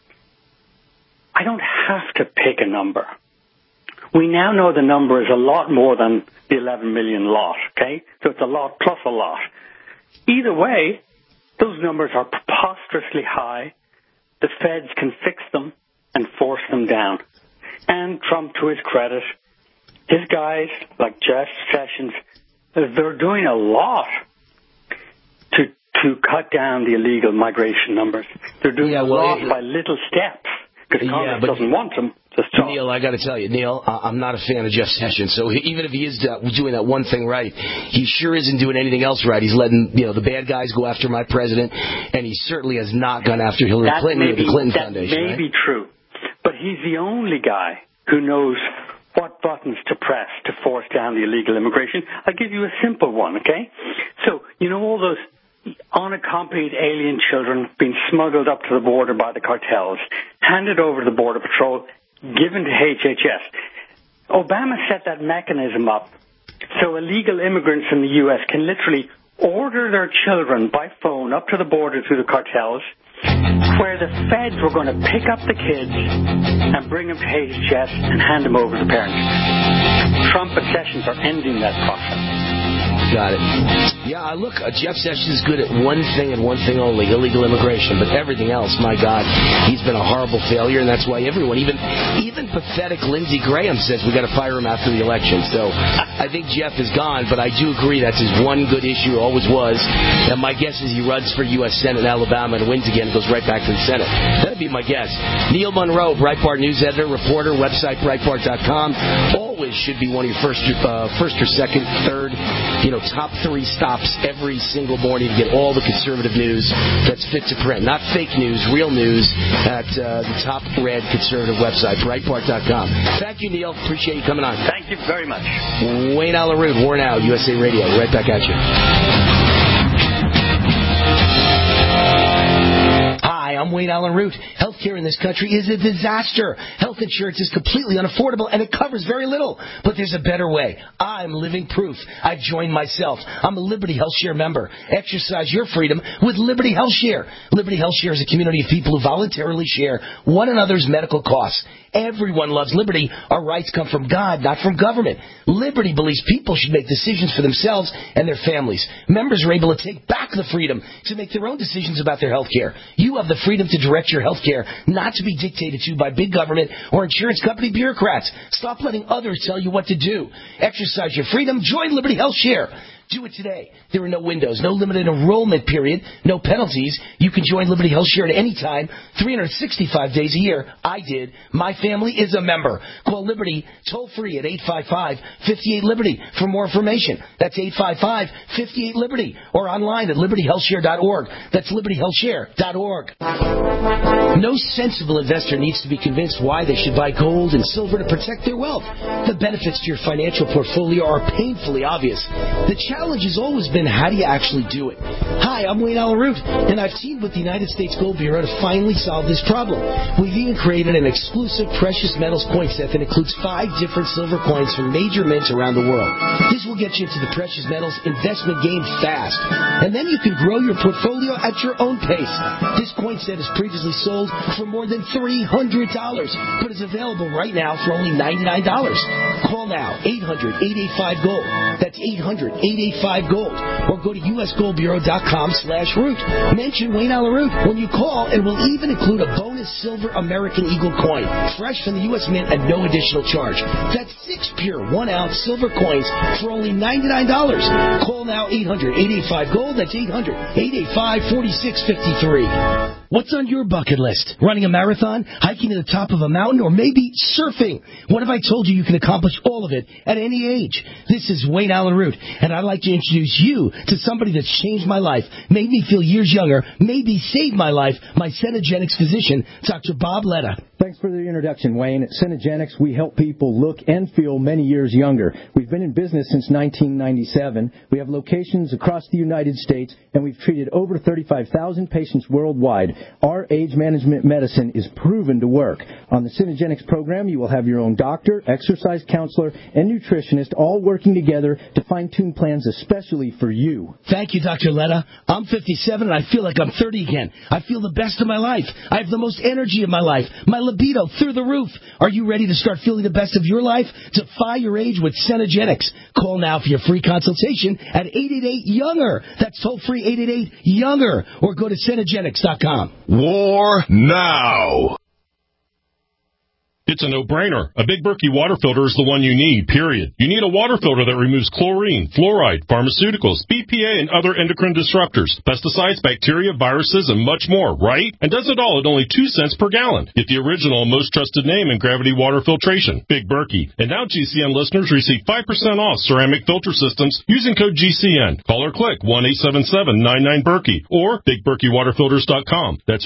S6: I don't have to pick a number. We now know the number is a lot more than the 11 million lot, okay? So it's a lot plus a lot. Either way, those numbers are preposterously high. The feds can fix them and force them down. And Trump, to his credit, his guys, like Jeff Sessions, they're doing a lot to cut down the illegal migration numbers. They're doing a lot by little steps, because Congress doesn't want them.
S4: Neil, I got to tell you, Neil, I'm not a fan of Jeff Sessions. So even if he is doing that one thing right, he sure isn't doing anything else right. He's letting the bad guys go after my president, and he certainly has not gone after Hillary Clinton or the Clinton Foundation.
S6: That may be true, but he's the only guy who knows what buttons to press to force down the illegal immigration. I'll give you a simple one, okay? So, all those unaccompanied alien children being smuggled up to the border by the cartels, handed over to the Border Patrol, given to HHS. Obama set that mechanism up so illegal immigrants in the U.S. can literally order their children by phone up to the border through the cartels, where the feds were going to pick up the kids and bring them to HHS and hand them over to parents. Trump and Sessions are ending that process.
S4: Got it. Yeah, look, Jeff Sessions is good at one thing and one thing only, illegal immigration. But everything else, my God, he's been a horrible failure, and that's why everyone, even pathetic Lindsey Graham says we got to fire him after the election. So I think Jeff is gone, but I do agree that's his one good issue, always was. And my guess is he runs for U.S. Senate in Alabama and wins again and goes right back to the Senate. That'd be my guess. Neil Monroe, Breitbart news editor, reporter, website Breitbart.com. Always should be one of your first or second, third, top 3 stops every single morning to get all the conservative news that's fit to print. Not fake news, real news at the top red conservative website, Breitbart.com. Thank you, Neil. Appreciate you coming on.
S6: Thank you very much.
S4: Wayne Allyn Root, War Now, USA Radio. Right back at you. Hi, I'm Wayne Allyn Root. Healthcare in this country is a disaster. Health insurance is completely unaffordable, and it covers very little. But there's a better way. I'm living proof. I've joined myself. I'm a Liberty Health Share member. Exercise your freedom with Liberty Health Share. Liberty Health Share is a community of people who voluntarily share one another's medical costs. Everyone loves liberty. Our rights come from God, not from government. Liberty believes people should make decisions for themselves and their families. Members are able to take back the freedom to make their own decisions about their health care. You have the freedom to direct your health care, not to be dictated to by big government or insurance company bureaucrats. Stop letting others tell you what to do. Exercise your freedom. Join Liberty Health Share. Do it today. There are no windows, no limited enrollment period, no penalties. You can join Liberty Health Share at any time, 365 days a year. I did. My family is a member. Call Liberty toll-free at 855-58-LIBERTY for more information. That's 855-58-LIBERTY or online at libertyhealthshare.org. That's libertyhealthshare.org. No sensible investor needs to be convinced why they should buy gold and silver to protect their wealth. The benefits to your financial portfolio are painfully obvious. The challenge has always been, how do you actually do it? Hi, I'm Wayne Allyn Root, and I've teamed with the United States Gold Bureau to finally solve this problem. We've even created an exclusive precious metals coin set that includes 5 different silver coins from major mints around the world. This will get you into the precious metals investment game fast, and then you can grow your portfolio at your own pace. This coin set is previously sold for more than $300, but is available right now for only $99. Call now, 800-885-GOLD. That's 800-885-GOLD. Or go to usgoldbureau.com/root. Mention Wayne Allyn Root when you call, and we'll even include a bonus silver American Eagle coin, fresh from the U.S. Mint at no additional charge. That's 6 pure 1-ounce silver coins for only $99. Call now, 800-885-GOLD. That's 800-885-4653.
S8: What's on your bucket list? Running a marathon, hiking to the top of a mountain, or maybe surfing? What if I told you can accomplish all of it at any age? This is Wayne Allen Root, and I'd like to introduce you to somebody that's changed my life, made me feel years younger, maybe saved my life, my Cenegenics physician, Dr. Bob Letta.
S22: Thanks for the introduction, Wayne. At Cenegenics, we help people look and feel many years younger. We've been in business since 1997. We have locations across the United States, and we've treated over 35,000 patients worldwide. Our age management medicine is proven to work. On the Cenegenics program, you will have your own doctor, exercise counselor, and nutritionist all working together to fine-tune plans especially for you.
S8: Thank you, Dr. Letta. I'm 57, and I feel like I'm 30 again. I feel the best of my life. I have the most energy of my life. My libido through the roof. Are you ready to start feeling the best of your life? Defy your age with Cenegenics. Call now for your free consultation at 888-YOUNGER. That's toll-free 888-YOUNGER. Or go to Cenegenics.com.
S3: War now.
S23: It's a no-brainer. A Big Berkey water filter is the one you need, period. You need a water filter that removes chlorine, fluoride, pharmaceuticals, BPA, and other endocrine disruptors, pesticides, bacteria, viruses, and much more, right? And does it all at only 2 cents per gallon. Get the original and most trusted name in gravity water filtration, Big Berkey. And now GCN listeners receive 5% off ceramic filter systems using code GCN. Call or click 1-877-99-BERKEY or BigBerkeyWaterFilters.com. That's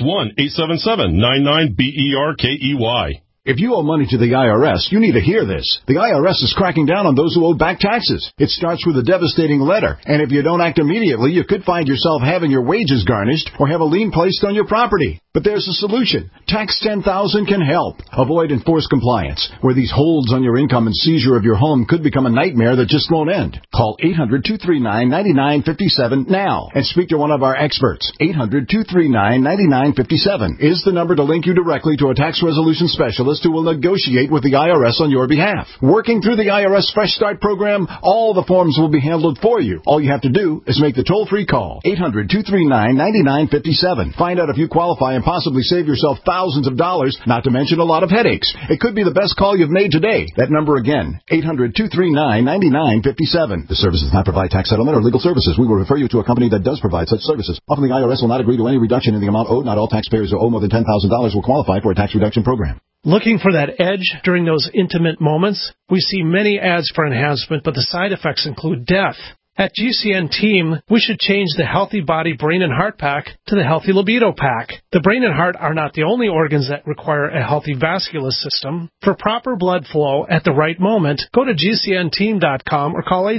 S23: 1-877-99-BERKEY.
S24: If you owe money to the IRS, you need to hear this. The IRS is cracking down on those who owe back taxes. It starts with a devastating letter, and if you don't act immediately, you could find yourself having your wages garnished or have a lien placed on your property. But there's a solution. Tax 10,000 can help. Avoid enforced compliance, where these holds on your income and seizure of your home could become a nightmare that just won't end. Call 800-239-9957 now and speak to one of our experts. 800-239-9957 is the number to link you directly to a tax resolution specialist who will negotiate with the IRS on your behalf. Working through the IRS Fresh Start program, all the forms will be handled for you. All you have to do is make the toll-free call. 800-239-9957. Find out if you qualify and possibly save yourself thousands of dollars, not to mention a lot of headaches. It could be the best call you've made today. That number again, 800-239-9957. The service does not provide tax settlement or legal services. We will refer you to a company that does provide such services. Often the IRS will not agree to any reduction in the amount owed. Not all taxpayers who owe more than $10,000 will qualify for a tax reduction program.
S13: Looking for that edge during those intimate moments? We see many ads for enhancement, but the side effects include death. At GCN Team, we should change the Healthy Body, Brain, and Heart Pack to the Healthy Libido Pack. The brain and heart are not the only organs that require a healthy vascular system. For proper blood flow at the right moment, go to GCNteam.com or call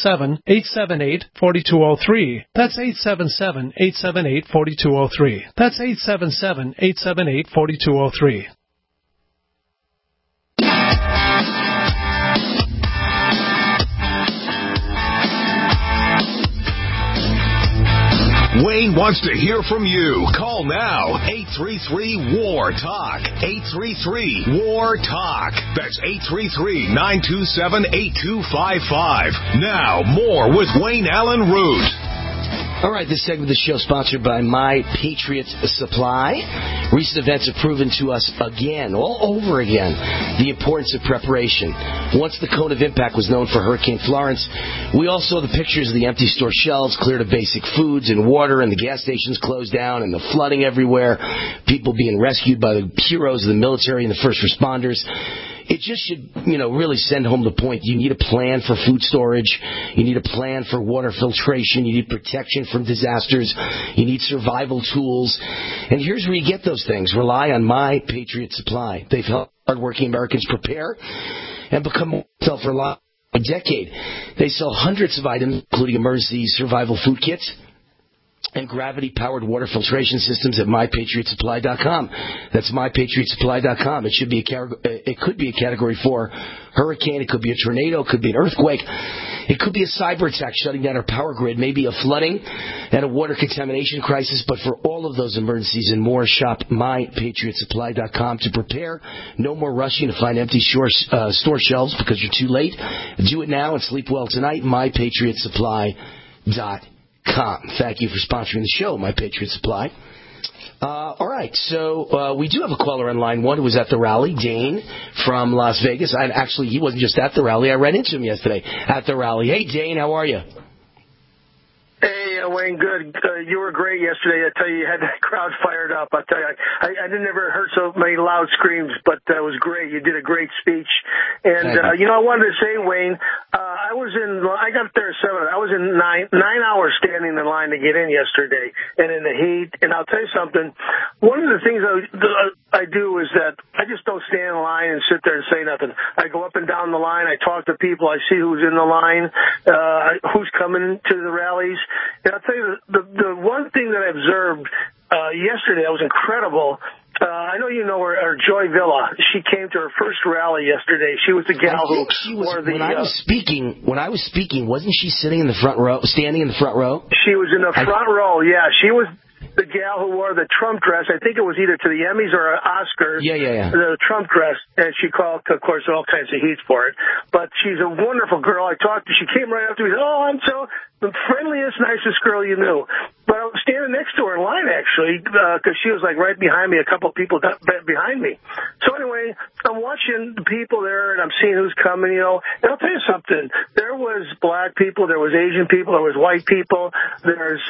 S13: 877-878-4203. That's 877-878-4203. That's 877-878-4203.
S3: Wayne wants to hear from you. Call now. 833-WAR-TALK. 833-WAR-TALK. That's 833-927-8255. Now, more with Wayne Allen Root.
S4: All right, this segment of the show is sponsored by My Patriot Supply. Recent events have proven to us again, all over again, the importance of preparation. Once the cone of impact was known for Hurricane Florence, we all saw the pictures of the empty store shelves cleared of basic foods and water, and the gas stations closed down, and the flooding everywhere, people being rescued by the heroes of the military and the first responders. It just should, really send home the point. You need a plan for food storage. You need a plan for water filtration. You need protection from disasters. You need survival tools. And here's where you get those things. Rely on My Patriot Supply. They've helped hardworking Americans prepare and become more self-reliant for a decade. They sell hundreds of items, including emergency survival food kits and gravity-powered water filtration systems at MyPatriotSupply.com. That's MyPatriotSupply.com. It could be a Category 4 hurricane. It could be a tornado. It could be an earthquake. It could be a cyber attack shutting down our power grid. Maybe a flooding and a water contamination crisis. But for all of those emergencies and more, shop MyPatriotSupply.com to prepare. No more rushing to find empty store shelves because you're too late. Do it now and sleep well tonight. MyPatriotSupply.com. Thank you for sponsoring the show, My Patriot Supply. All right, so we do have a caller on line one who was at the rally, Dane from Las Vegas. Actually, he wasn't just at the rally. I ran into him yesterday at the rally. Hey, Dane, how are you?
S25: Hey,
S7: Wayne, good. You were great yesterday. I tell you, you had that crowd fired up. I tell you, I didn't ever heard so many loud screams, but it was great. You did a great speech. And, I wanted to say, Wayne, I got there at 7. I was in 9 hours standing in line to get in yesterday and in the heat. And I'll tell you something. One of the things I do is that I just don't stand in line and sit there and say nothing. I go up and down the line. I talk to people. I see who's in the line, who's coming to the rallies. And I'll tell you, the one thing that I observed yesterday that was incredible. I know you know her, Joy Villa. She came to her first rally yesterday. She was the gal who wore the.
S4: When I was speaking, wasn't she sitting in the front row, standing in the front row?
S7: She was in the front row. Yeah, she was the gal who wore the Trump dress. I think it was either to the Emmys or Oscars.
S4: Yeah.
S7: The Trump dress, and she called, of course, all kinds of heat for it. But she's a wonderful girl. I talked to her. She came right up to me. Oh, I'm so the friendliest, nicest girl you knew. But I was standing next to her in line, actually, because she was, like, right behind me, a couple of people behind me. So anyway, I'm watching the people there, and I'm seeing who's coming, And I'll tell you something. There was black people, there was Asian people, there was white people, there's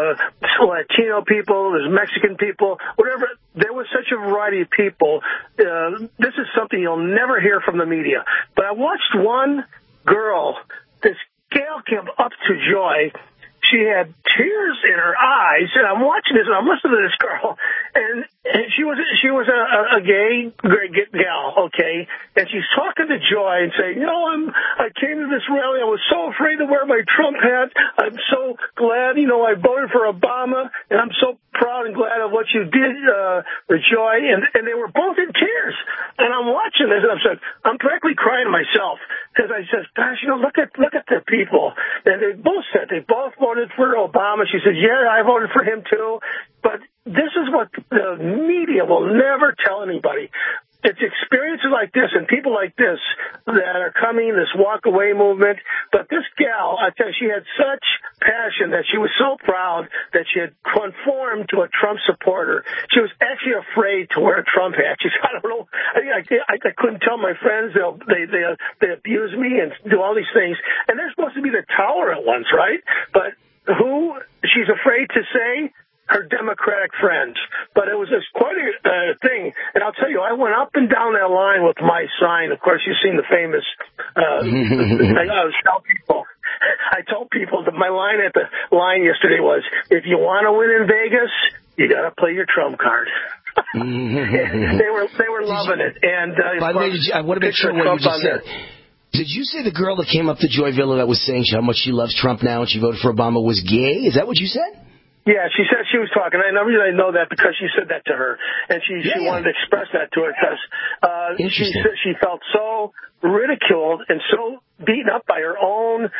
S7: Latino people, there's Mexican people, whatever. There was such a variety of people. This is something you'll never hear from the media. But I watched one girl, this gal came up to Joy. She had tears in her eyes, and I'm watching this, and I'm listening to this girl, and she was a gay gal, okay, and she's talking to Joy and saying, I came to this rally, I was so afraid to wear my Trump hat, I'm so glad, I voted for Obama, and I'm so proud and glad of what you did, Joy, and they were both in tears, and I'm watching this, and I'm practically crying myself, because I said, gosh, look at the people, and they both voted for Obama. She said, yeah, I voted for him too. But this is what the media will never tell anybody. It's experiences like this and people like this that are coming, this walk-away movement. But this gal, I tell you, she had such passion that she was so proud that she had conformed to a Trump supporter. She was actually afraid to wear a Trump hat. She said, I don't know. I couldn't tell my friends. They abuse me and do all these things. And they're supposed to be the tolerant ones, right? But who she's afraid to say? Her Democratic friends. But it was quite a thing. And I'll tell you, I went up and down that line with my sign. Of course, you've seen the famous I told people that my line at the line yesterday was, if you want to win in Vegas, you got to play your Trump card. They were loving it. And
S4: by the way, I want to make sure what you just said. Did you say the girl that came up to Joy Villa that was saying how much she loves Trump now and she voted for Obama was gay? Is that what you said?
S7: Yeah, she said she was talking. I know that because she said that to her, and she wanted to express that to her because she said she felt so ridiculed and so beaten up by her own,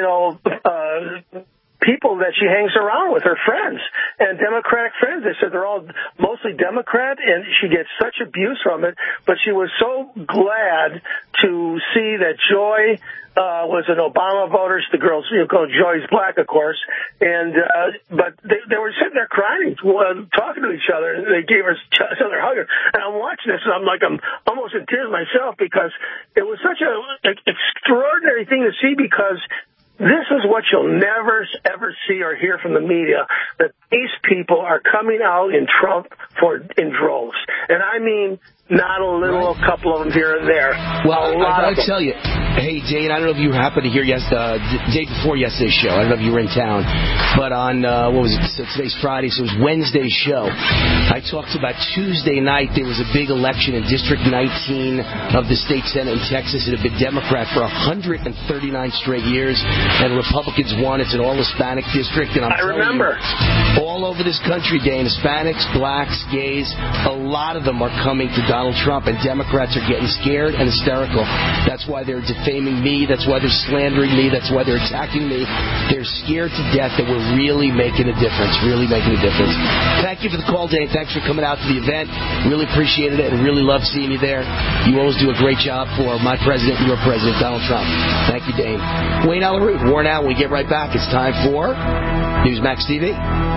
S7: people that she hangs around with, her friends and Democratic friends. They said they're all mostly Democrat, and she gets such abuse from it. But she was so glad to see that Joy was an Obama voter. The girls, Joy's black, of course, and but they were sitting there crying, talking to each other. They gave each other a hug, and I'm watching this, and I'm almost in tears myself because it was such an extraordinary thing to see because. This is what you'll never, ever see or hear from the media, that these people are coming out in Trump in droves. And I mean, not a little, a couple of them here and there.
S4: Well, I got to tell you, hey, Dane, I don't know if you happened to hear day before yesterday's show. I don't know if you were in town. But on, so today's Friday, so it was Wednesday's show. I talked about Tuesday night, there was a big election in District 19 of the state Senate in Texas. It had been Democrat for 139 straight years. And Republicans won. It's an all-Hispanic district. And
S7: I remember.
S4: All over this country, Dane, Hispanics, blacks, gays, a lot of them are coming to Donald Trump, and Democrats are getting scared and hysterical. That's why they're defaming me. That's why they're slandering me. That's why they're attacking me. They're scared to death that we're really making a difference, Thank you for the call, Dane. Thanks for coming out to the event. Really appreciated it and really love seeing you there. You always do a great job for my president, your president, Donald Trump. Thank you, Dane. Wayne Allyn Root, worn out. When we get right back, it's time for Newsmax TV.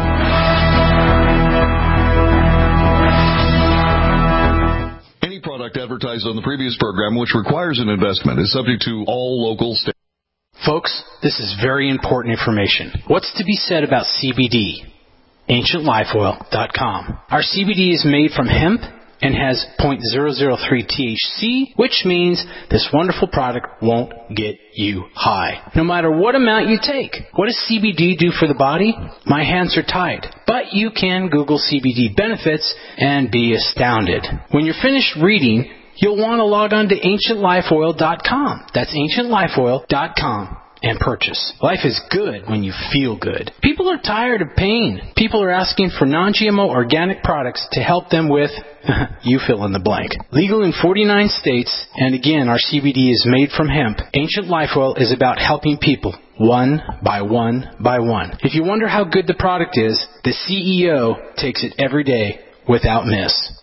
S2: Any product advertised on the previous program which requires an investment is subject to all local state.
S1: Folks, this is very important information. What's to be said about CBD? AncientLifeOil.com. Our CBD is made from hemp and has 0.003 THC, which means this wonderful product won't get you high, no matter what amount you take. What does CBD do for the body? My hands are tied. But you can Google CBD benefits and be astounded. When you're finished reading, you'll want to log on to AncientLifeOil.com. That's AncientLifeOil.com. And purchase. Life is good when you feel good. People are tired of pain. People are asking for non-GMO organic products to help them with, you fill in the blank. Legal in 49 states, and again, our CBD is made from hemp. Ancient Life Oil is about helping people one by one by one. If you wonder how good the product is, the CEO takes it every day without miss.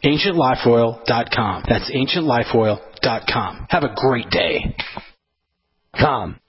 S1: AncientLifeOil.com. That's AncientLifeOil.com. Have a great day.